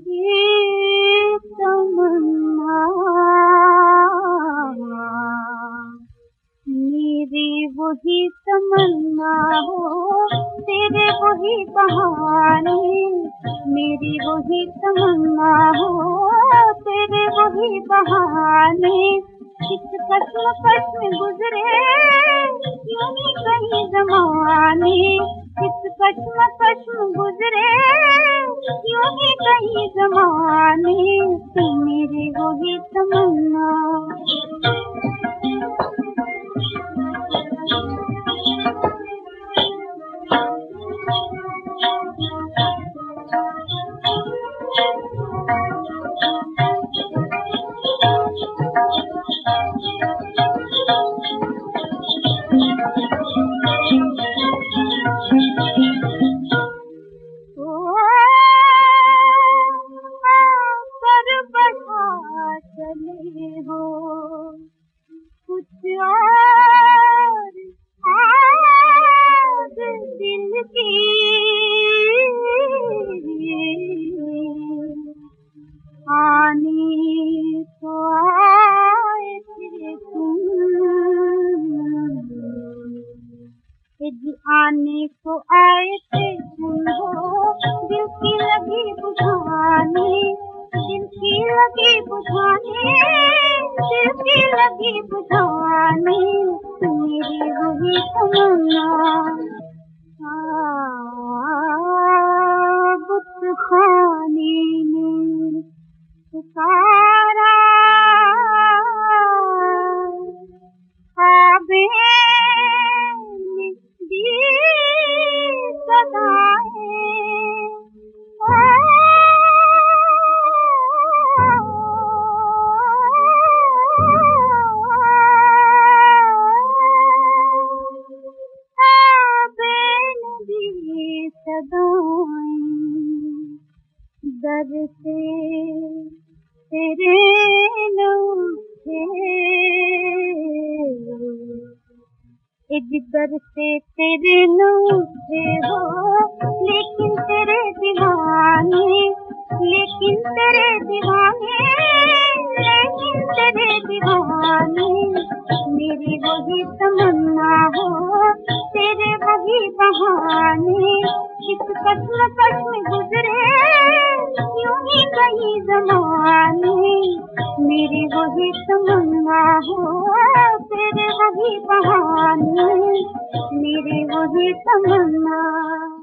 ये तमन्ना मेरी वही तमन्ना हो, तेरे वही बहाने। मेरी वही तमन्ना हो, तेरे वही बहाने। किस कश्मकश में गुजरे यूं ही कहीं ज़माने। किस कश्मकश में गुजरे यूं ही कहीं ज़माने। मेरी वही तमन्ना। चले हो कुछ और आग दिल की, आने को आए थे तुम, आने को आए थे तुम हो। दिल की लगी बुझाने, दिल की लगी बुझाने, दिल की लगी बुझाने। मेरी वही तमन्ना। बुतखाने ने पुकारा, ख्वाबें ने दी सदाएं। दर से तेरे न उठे, दर से तेरे न उठे हो, लेकिन तेरे दीवाने, लेकिन तेरे दीवाने, लेकिन तेरे दीवाने। मेरी वही तमन्ना हो, तेरे वही बहाने। किस कश्मकश में गुजरे यूं ही कहीं ज़माने। मेरी वही तमन्ना हो, तेरे वही बहाने। मेरी वही तमन्ना।